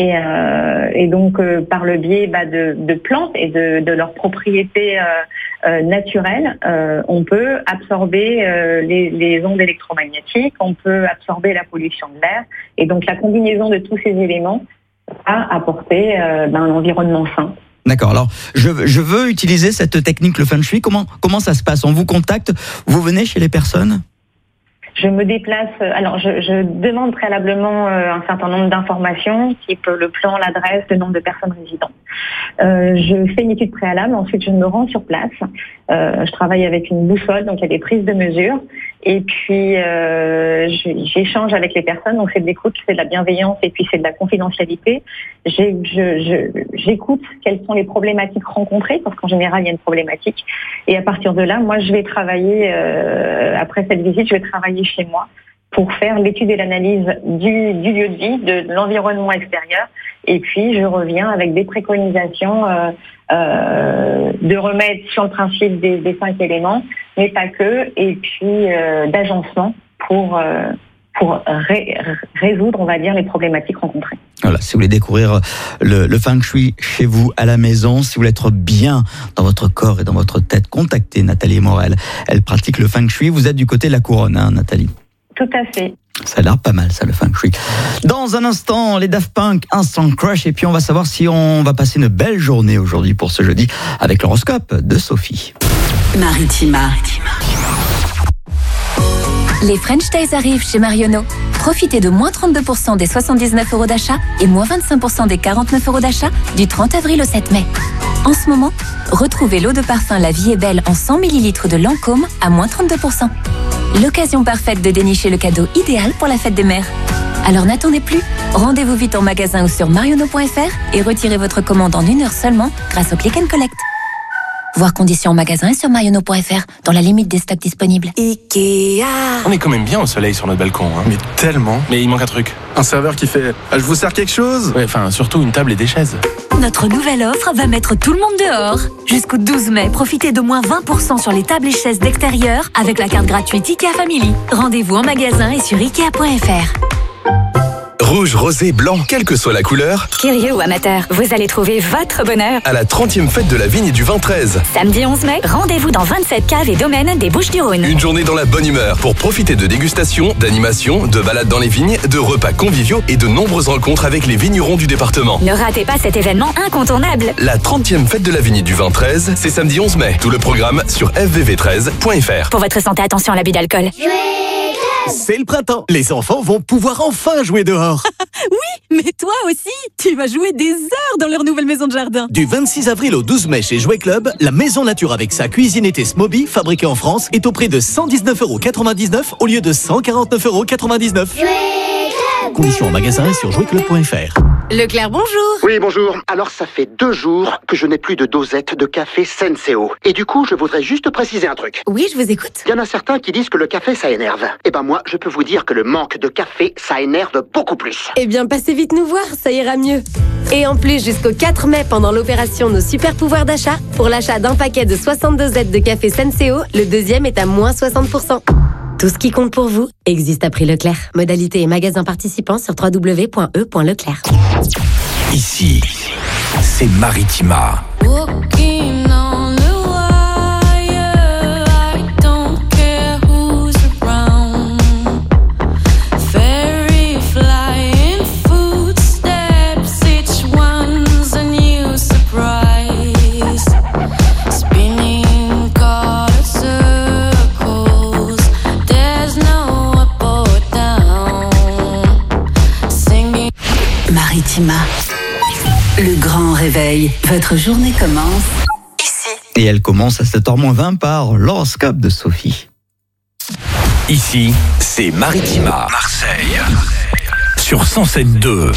Et donc, par le biais de plantes et de leurs propriétés naturelles, on peut absorber les ondes électromagnétiques, on peut absorber la pollution de l'air. Et donc, la combinaison de tous ces éléments a apporté un environnement sain. D'accord. Alors, je veux utiliser cette technique, le feng shui. Comment ça se passe? On vous contacte? Vous venez chez les personnes? Je me déplace. Alors, je demande préalablement un certain nombre d'informations, type le plan, l'adresse, le nombre de personnes résidentes. Je fais une étude préalable. Ensuite, je me rends sur place. Je travaille avec une boussole, donc il y a des prises de mesure. Et puis, j'échange avec les personnes. Donc, c'est de l'écoute, c'est de la bienveillance, et puis c'est de la confidentialité. J'écoute quelles sont les problématiques rencontrées, parce qu'en général, il y a une problématique. Et à partir de là, moi, je vais travailler, après cette visite, je vais travailler chez moi pour faire l'étude et l'analyse du lieu de vie, de l'environnement extérieur. Et puis, je reviens avec des préconisations de remèdes sur le principe des 5 éléments, mais pas que, et puis d'agencement pour résoudre, on va dire, les problématiques rencontrées. Voilà, si vous voulez découvrir le feng shui chez vous, à la maison, si vous voulez être bien dans votre corps et dans votre tête, contactez Nathalie Morel. Elle pratique le feng shui. Vous êtes du côté de la couronne, hein, Nathalie? Tout à fait. Ça a l'air pas mal, ça, le feng shui. Dans un instant, les Daft Punk, Instant Crush, et puis on va savoir si on va passer une belle journée aujourd'hui pour ce jeudi avec l'horoscope de Sophie. Maritima. Les French Days arrivent chez Marionneau. Profitez de moins 32% des 79 € d'achat et moins 25% des 49 € d'achat du 30 avril au 7 mai. En ce moment, retrouvez l'eau de parfum La Vie est Belle en 100 ml de Lancôme à moins 32%. L'occasion parfaite de dénicher le cadeau idéal pour la fête des mères. Alors n'attendez plus, rendez-vous vite en magasin ou sur marionneau.fr et retirez votre commande en 1 heure seulement grâce au Click and Collect. Voir conditions en magasin et sur marionneau.fr, dans la limite des stocks disponibles. Ikea. On est quand même bien au soleil sur notre balcon, hein. Mais tellement. Mais il manque un truc. Un serveur qui fait « Je vous sers quelque chose ?» Enfin, surtout une table et des chaises. Notre nouvelle offre va mettre tout le monde dehors. Jusqu'au 12 mai, profitez de moins 20% sur les tables et chaises d'extérieur avec la carte gratuite IKEA Family. Rendez-vous en magasin et sur Ikea.fr. Rouge, rosé, blanc, quelle que soit la couleur. Curieux ou amateur, vous allez trouver votre bonheur. À la 30e fête de la vigne et du vin 13. Samedi 11 mai, rendez-vous dans 27 caves et domaines des Bouches-du-Rhône. Une journée dans la bonne humeur pour profiter de dégustations, d'animations, de balades dans les vignes, de repas conviviaux et de nombreuses rencontres avec les vignerons du département. Ne ratez pas cet événement incontournable. La 30e fête de la vigne et du vin 13, c'est samedi 11 mai. Tout le programme sur fvv13.fr. Pour votre santé, attention à l'abus d'alcool. C'est le printemps. Les enfants vont pouvoir enfin jouer dehors. Oui, mais toi aussi, tu vas jouer des heures dans leur nouvelle maison de jardin. Du 26 avril au 12 mai chez Jouet Club, la maison nature avec sa cuisine été Smoby, fabriquée en France, est au prix de 119,99 € au lieu de 149,99 €. Conditions en magasin et sur jouetclub.fr. Leclerc, bonjour. Oui, bonjour. Alors, ça fait 2 jours que je n'ai plus de dosette de café Senseo. Et du coup, je voudrais juste préciser un truc. Oui, je vous écoute. Il y en a certains qui disent que le café, ça énerve. Eh ben moi, je peux vous dire que le manque de café, ça énerve beaucoup plus. Eh bien, passez vite nous voir, ça ira mieux. Et en plus, jusqu'au 4 mai, pendant l'opération Nos Super Pouvoirs d'achat, pour l'achat d'un paquet de 62 dosettes de café Senseo, le deuxième est à moins 60%. Tout ce qui compte pour vous existe à prix Leclerc. Modalité et magasin participants sur www.e.leclerc. Ici, c'est Maritima. Walking on the wire, I don't care who's around. Fairy flying footsteps, each one's a new surprise. Spinning car circles, there's no up or down. Singing Maritima. Le grand réveil. Votre journée commence ici. Et elle commence à 7h-20 par l'horoscope de Sophie. Ici, c'est Maritima. Marseille. Sur 107.2.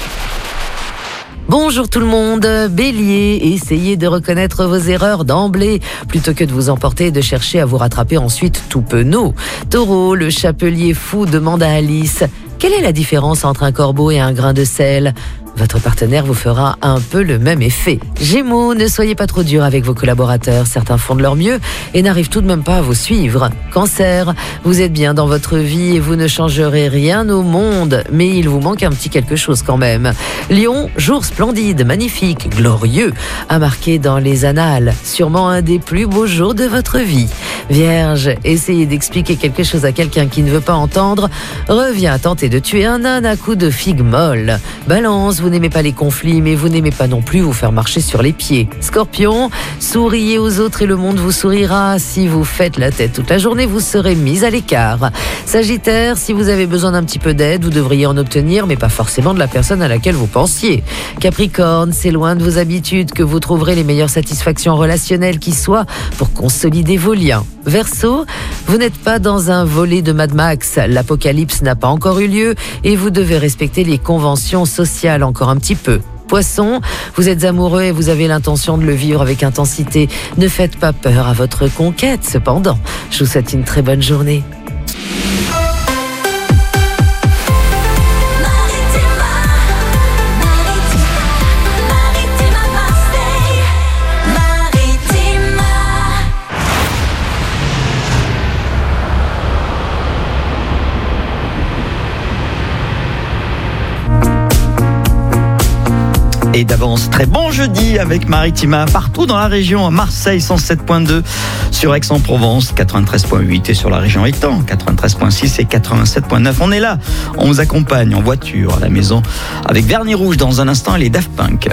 Bonjour tout le monde, Bélier, essayez de reconnaître vos erreurs d'emblée plutôt que de vous emporter et de chercher à vous rattraper ensuite tout penaud. Taureau, le chapelier fou demande à Alice: quelle est la différence entre un corbeau et un grain de sel ? Votre partenaire vous fera un peu le même effet. Gémeaux, ne soyez pas trop dur avec vos collaborateurs. Certains font de leur mieux et n'arrivent tout de même pas à vous suivre. Cancer, vous êtes bien dans votre vie et vous ne changerez rien au monde, mais il vous manque un petit quelque chose quand même. Lion, jour splendide, magnifique, glorieux, à marquer dans les annales. Sûrement un des plus beaux jours de votre vie. Vierge, essayez d'expliquer quelque chose à quelqu'un qui ne veut pas entendre revient à tenter de tuer un âne à coups de figue molle. Balance, vous n'aimez pas les conflits, mais vous n'aimez pas non plus vous faire marcher sur les pieds. Scorpion, souriez aux autres et le monde vous sourira. Si vous faites la tête toute la journée, vous serez mis à l'écart. Sagittaire, si vous avez besoin d'un petit peu d'aide, vous devriez en obtenir, mais pas forcément de la personne à laquelle vous pensiez. Capricorne, c'est loin de vos habitudes que vous trouverez les meilleures satisfactions relationnelles qui soient pour consolider vos liens. Verseau, vous n'êtes pas dans un volet de Mad Max. L'apocalypse n'a pas encore eu lieu et vous devez respecter les conventions sociales encore un petit peu. Poisson, vous êtes amoureux et vous avez l'intention de le vivre avec intensité. Ne faites pas peur à votre conquête, cependant. Je vous souhaite une très bonne journée. Et d'avance, très bon jeudi avec Maritima partout dans la région, Marseille 107.2, sur Aix-en-Provence 93.8 et sur la région Étang 93.6 et 87.9. On est là, on vous accompagne en voiture, à la maison, avec Vernis Rouge dans un instant et les Daft Punk.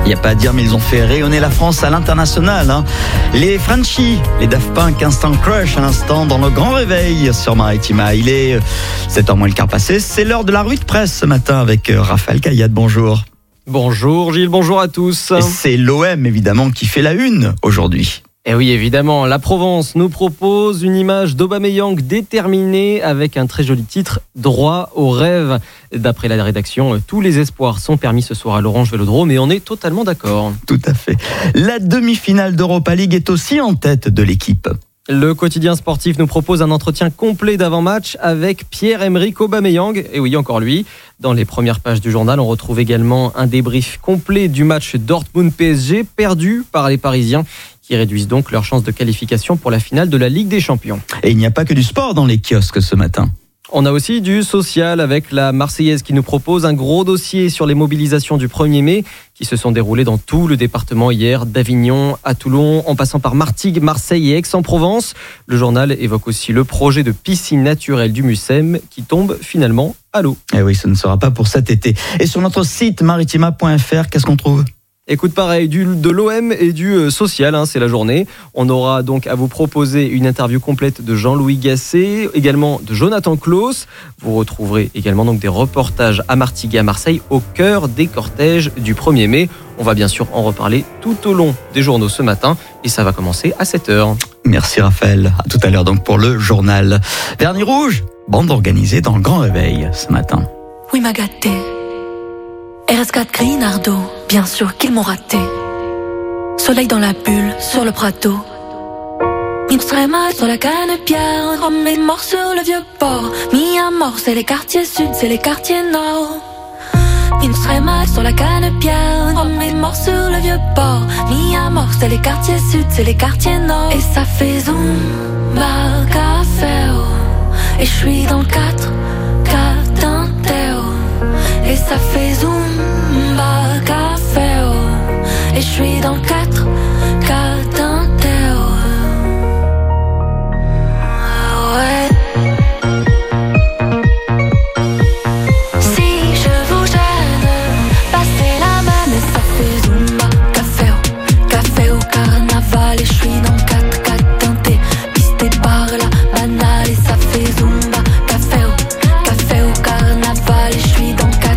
Il n'y a pas à dire, mais ils ont fait rayonner la France à l'international. Hein. Les Frenchies, les Daft Punk, Instant Crush à l'instant dans le grand réveil sur Maritima. Il est 7h moins le quart passé. C'est l'heure de la revue de presse ce matin avec Raphaël Caillade. Bonjour. Bonjour Gilles, bonjour à tous. Et c'est l'OM évidemment qui fait la une aujourd'hui. Et oui, évidemment, la Provence nous propose une image d'Aubameyang déterminée avec un très joli titre, Droit au rêve. D'après la rédaction, tous les espoirs sont permis ce soir à l'Orange Vélodrome et on est totalement d'accord. Tout à fait. La demi-finale d'Europa League est aussi en tête de l'équipe. Le quotidien sportif nous propose un entretien complet d'avant-match avec Pierre-Emerick Aubameyang. Et oui, encore lui. Dans les premières pages du journal, on retrouve également un débrief complet du match Dortmund-PSG perdu par les Parisiens, qui réduisent donc leurs chances de qualification pour la finale de la Ligue des Champions. Et il n'y a pas que du sport dans les kiosques ce matin. On a aussi du social avec la Marseillaise qui nous propose un gros dossier sur les mobilisations du 1er mai qui se sont déroulées dans tout le département hier, d'Avignon à Toulon, en passant par Martigues, Marseille et Aix-en-Provence. Le journal évoque aussi le projet de piscine naturelle du Mucem qui tombe finalement à l'eau. Eh oui, ce ne sera pas pour cet été. Et sur notre site maritima.fr, qu'est-ce qu'on trouve ? Écoute, pareil, de l'OM et du social, c'est la journée. On aura donc à vous proposer une interview complète de Jean-Louis Gasset, également de Jonathan Klaus. Vous retrouverez également donc des reportages à Martigues et à Marseille au cœur des cortèges du 1er mai. On va bien sûr en reparler tout au long des journaux ce matin et ça va commencer à 7h. Merci Raphaël. À tout à l'heure donc pour le journal. Vernis rouge, bande organisée dans le grand réveil ce matin. Oui, m'a gâté. RS4 Grinardo, bien sûr qu'ils m'ont raté. Soleil dans la bulle, sur le prato. Une serait mal sur la canne-pierre, Rome est mort sur le vieux port. Mis à mort, c'est les quartiers sud, c'est les quartiers nord. Une serait mal sur la canne-pierre, Rome est mort sur le vieux port. Mis à mort, c'est les quartiers sud, c'est les quartiers nord. Et ça fait zumba, café, oh. Et je suis dans le 4, 4 d'un Théo. Et ça fait zumba, café, oh. Et je suis dans le 4, 4 d'un Théo. Ouais. Si je vous gêne, passez la main. Et ça fait zumba, café, oh. Café au carnaval. Et je suis dans le 4, 4 d'un T. Pisté par la banale. Et ça fait zumba, café, oh. Café au carnaval. Et je suis dans le 4.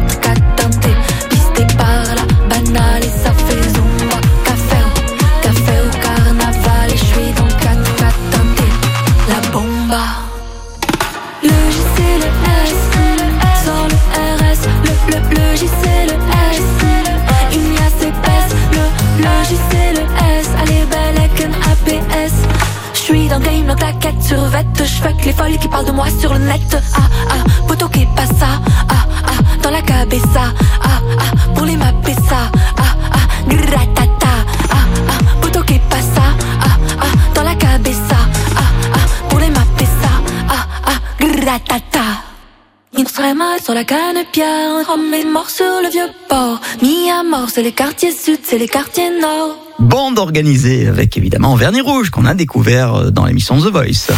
Et ça fait zumba, café au carnaval. Et je suis dans le 4, 4 teinté. La bomba. Le J c'est le S, sur le RS. Le J c'est le S, une liasse épaisse. Le J c'est le S, allez belle avec un APS. Je suis dans le game, dans claquette sur vête. Je fais que les folles qui parlent de moi sur le net. Ah ah, poto qui passe ça. Ah ah, dans la cabeza. Ah ah, pour les mapper ça. Ah ah, gratata. Ah ah, poto qui passe ça. Ah ah, dans la cabeza. Ah ah, pour les mapper ça. Ah ah, gratata. Il serait mal sur la canne-pierre, Rome est mort sur le vieux port. Mis à mort, c'est les quartiers sud, c'est les quartiers nord. Bande organisée avec évidemment Vernis rouge qu'on a découvert dans l'émission The Voice.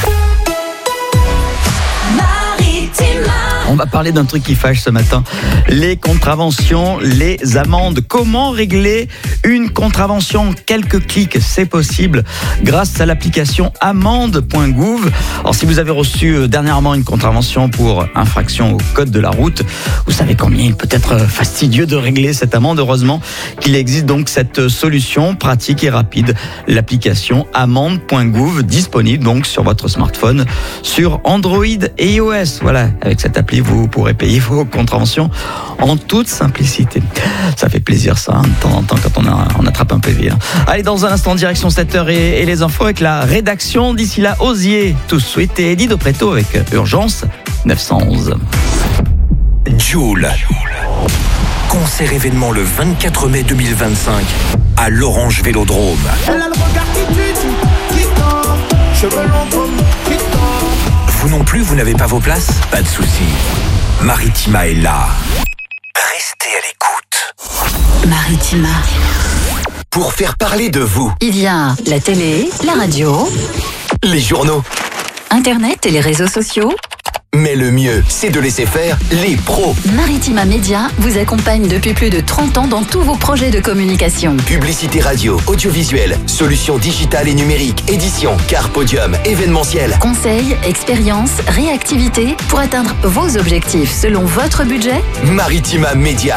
On va parler d'un truc qui fâche ce matin. Les contraventions, les amendes. Comment régler une contravention ? Quelques clics, c'est possible grâce à l'application amende.gouv. Alors si vous avez reçu dernièrement une contravention pour infraction au code de la route, vous savez combien il peut être fastidieux de régler cette amende. Heureusement qu'il existe donc cette solution pratique et rapide. L'application amende.gouv disponible donc sur votre smartphone, sur Android et iOS. Voilà, avec cette appli, vous pourrez payer vos contraventions en toute simplicité. Ça fait plaisir ça, de temps en temps quand on attrape un PV. Allez, dans un instant, direction 7h et les infos avec la rédaction. D'ici là, Osier, tout de suite, et Eddie Dopretto avec Urgence 911. Joule. Concert événement le 24 mai 2025 à l'Orange Vélodrome. Elle a le regard qui tue, qui tord, cheveux longs comme qui tord. Vous non plus, vous n'avez pas vos places ? Pas de soucis. Maritima est là. Restez à l'écoute. Maritima. Pour faire parler de vous. Il y a la télé, la radio, Les journaux. Internet et les réseaux sociaux. Mais le mieux, c'est de laisser faire les pros. Maritima Média vous accompagne depuis plus de 30 ans dans tous vos projets de communication. Publicité radio, audiovisuel, solutions digitales et numériques, édition, car podium, événementiel. Conseils, expérience, réactivité pour atteindre vos objectifs selon votre budget. Maritima Média.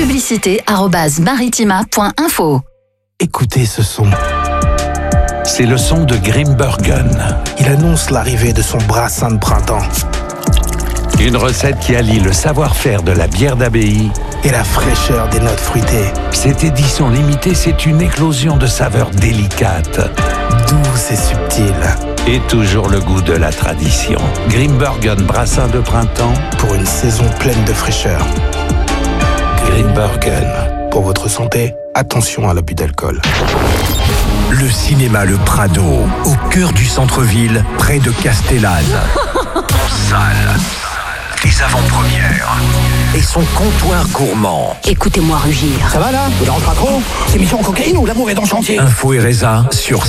Publicité@maritima.info. Écoutez ce son. C'est le son de Grimbergen. Il annonce l'arrivée de son brassin de printemps. Une recette qui allie le savoir-faire de la bière d'abbaye et la fraîcheur des notes fruitées. Cette édition limitée, c'est une éclosion de saveurs délicates, douces et subtiles. Et toujours le goût de la tradition. Grimbergen brassin de printemps pour une saison pleine de fraîcheur. Grimbergen. Pour votre santé, attention à l'abus d'alcool. Le cinéma Le Prado, au cœur du centre-ville, près de Castellane. En salle, les avant-premières et son comptoir gourmand. Écoutez-moi rugir. Ça va là? Vous dérange pas trop? C'est mission cocaïne ou l'amour est dans chantier? Info et résa sur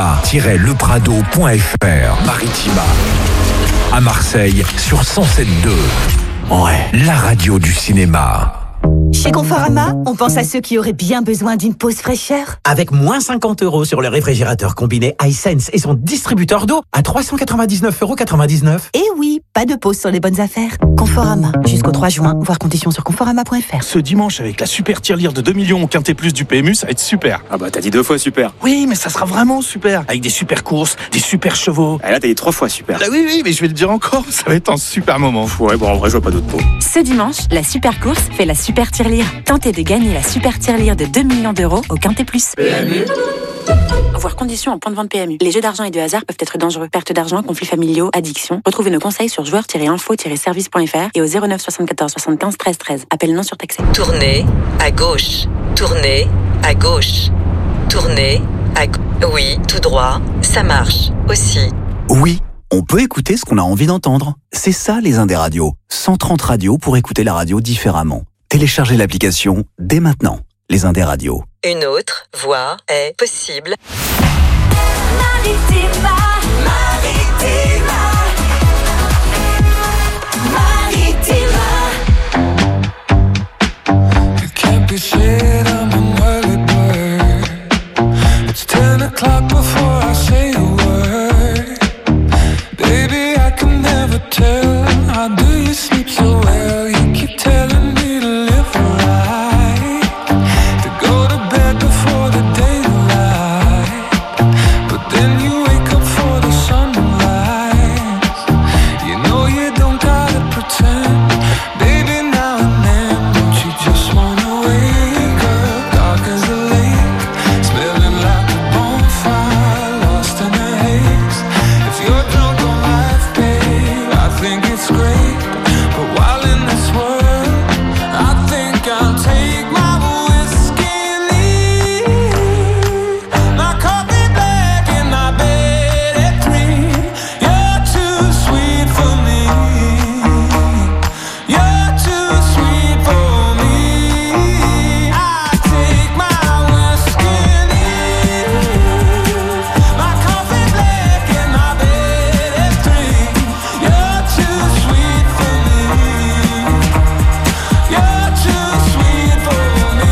cinéma-leprado.fr. Maritima. À Marseille, sur 107.2. Ouais, la radio du cinéma. Chez Conforama, on pense à ceux qui auraient bien besoin d'une pause fraîcheur. Avec moins 50 € sur le réfrigérateur combiné iSense et son distributeur d'eau à 399,99 €. Et oui, pas de pause sur les bonnes affaires. Conforama, jusqu'au 3 juin, voir conditions sur conforama.fr. Ce dimanche, avec la super tirelire de 2 millions au Quintet Plus du PMU, ça va être super. Ah bah t'as dit 2 fois super. Oui, mais ça sera vraiment super. Avec des super courses, des super chevaux. Ah là t'as dit 3 fois super. Ah oui, mais je vais le dire encore, ça va être un super moment. Ouais, bon en vrai je vois pas d'autre pot. Ce dimanche, la super course fait la super tirelire. Tentez de gagner la super tirelire de 2 millions d'euros au Quintet Plus. PMU. Voir conditions en point de vente PMU. Les jeux d'argent et de hasard peuvent être dangereux. Perte d'argent, conflits familiaux, addiction. Retrouvez nos conseils sur joueurs-info-service.fr et au 09 74 75 13 13. Appel non surtaxé. Tournez à gauche. Tournez à gauche. Tournez à gauche. Oui, tout droit. Ça marche aussi. Oui, on peut écouter ce qu'on a envie d'entendre. C'est ça les Indés radios. 130 radios pour écouter la radio différemment. Téléchargez l'application dès maintenant. Les Indés radios. Une autre voie est possible. Maritima, Maritima, Maritima. It can't be said I'm an early bird. It's 10 o'clock before I say a word. Baby, I can never tell. How do you sleep so well? You keep telling me to live right, to go to bed before the daylight, but then you wake up for the sunrise. You know you don't gotta pretend, baby. Now and then, don't you just wanna wake up, dark as a lake, smelling like a bonfire, lost in a haze. If you're drunk on life, babe, I think it's great, but while in this world, I think I'll take my whiskey and leave. My coffee black and my bed at 3. You're too sweet for me. You're too sweet for me. I take my whiskey and leave. My coffee black and my bed at 3. You're too sweet for me. You're too sweet for me.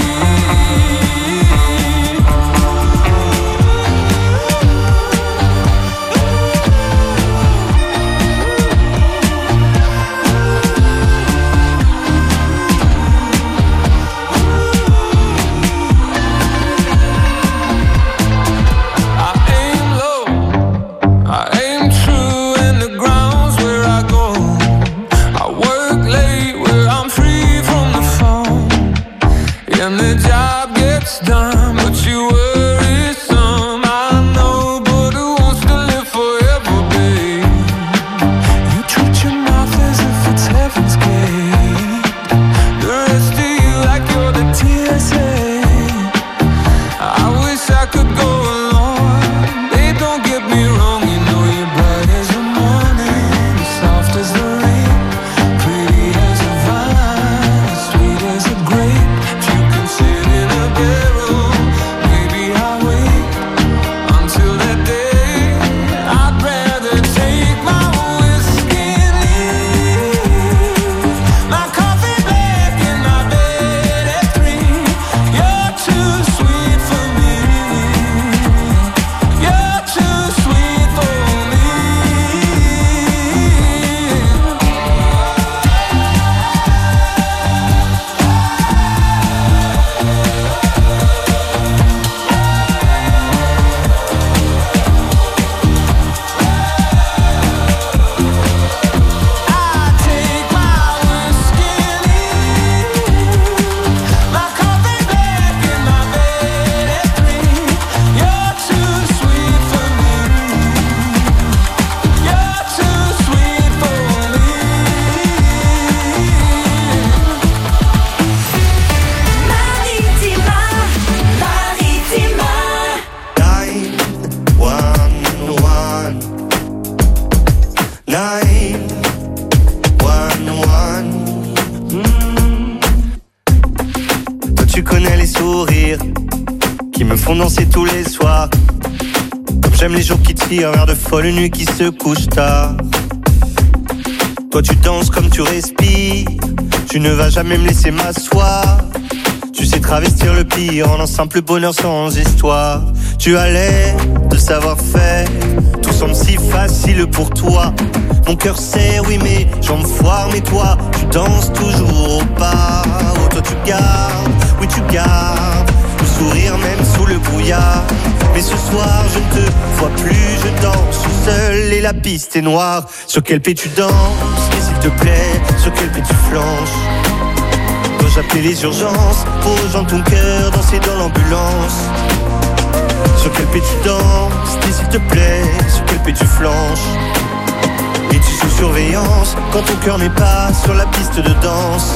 I aim low, I aim true, and the ground's where I go. I work late where I'm free from the phone, and the job gets done, but you worry some. I know, but who wants to live forever, babe? You treat your mouth as if it's heaven's gate. The rest of you like you're the TSA. I wish I could go along. Babe, don't get me wrong. You know you're bright as the morning, soft as the rain, pretty as a vine, sweet as a grape. If you can sit in a barrel, maybe I'll me font danser tous les soirs. Comme j'aime les jours qui tirent vers de folles nuits qui se couchent tard. Toi tu danses comme tu respires, tu ne vas jamais me laisser m'asseoir. Tu sais travestir le pire en un simple bonheur sans histoire. Tu as l'air de savoir faire, tout semble si facile pour toi. Mon cœur serre, oui mes jambes foirent, mais toi tu danses toujours au pas. Oh toi tu gardes, oui tu gardes le sourire même sous le brouillard. Mais ce soir je ne te vois plus, je danse seul et la piste est noire. Sur quel pied tu danses, et s'il te plaît, sur quel pied tu flanches? Dois-je appeler les urgences pour rejoindre ton cœur, danser dans l'ambulance? Sur quel pied tu danses, et s'il te plaît, sur quel pied tu flanches? Es-tu sous surveillance quand ton cœur n'est pas sur la piste de danse?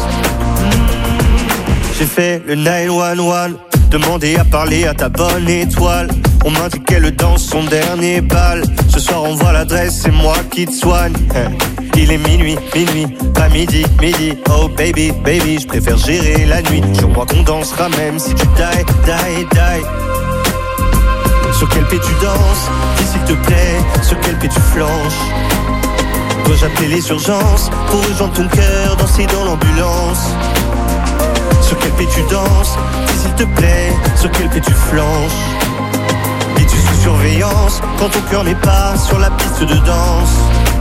J'ai fait le 911, demandé à parler à ta bonne étoile. On m'indique qu'elle danse son dernier bal. Ce soir on voit l'adresse, c'est moi qui te soigne. Il est minuit, pas midi. Oh baby, je préfère gérer la nuit. Jure-moi qu'on dansera même si tu die. Sur quel pied tu danses, dis s'il te plaît, sur quel pied tu flanches? Dois-je appeler les urgences pour rejoindre ton cœur, danser dans l'ambulance? Sur quel pied tu danses, dis s'il te plaît, sur quel pied tu flanches? Es-tu sous surveillance quand ton cœur n'est pas sur la piste de danse?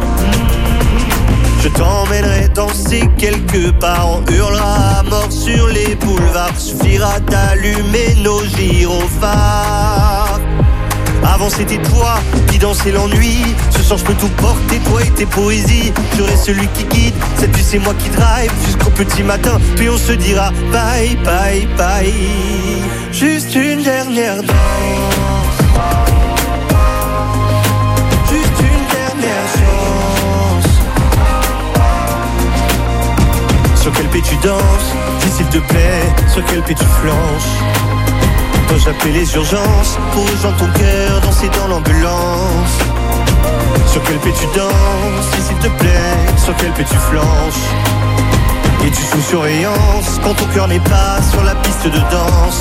Je t'emmènerai danser quelque part, on hurlera à mort sur les boulevards. Suffira d'allumer nos gyrophares. Avant c'était toi qui dansais l'ennui. Ce soir je peux tout porter, toi et tes poésies. Je reste celui qui guide, cette nuit c'est moi qui drive jusqu'au petit matin, puis on se dira bye. Juste une dernière danse, juste une dernière chance. Sur quel pied tu danses, dis s'il te plaît, sur quel pied tu flanches? Dois-je appeler les urgences pour rejoindre ton cœur, danser dans l'ambulance? Sur quel pied tu danses, dis s'il te plaît, sur quel pied tu flanches? Es-tu sous surveillance quand ton cœur n'est pas sur la piste de danse?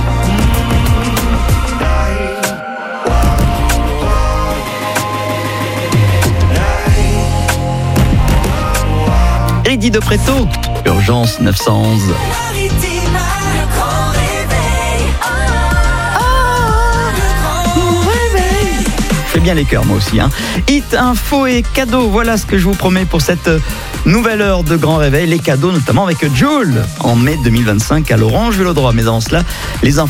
Eddie de Préto, Urgence 911. Je fais bien les cœurs moi aussi. Hit, info et cadeaux, voilà ce que je vous promets pour cette nouvelle heure de Grand Réveil. Les cadeaux notamment avec Jul en mai 2025 à l'Orange Vélodrome. Mais avant cela, les infos.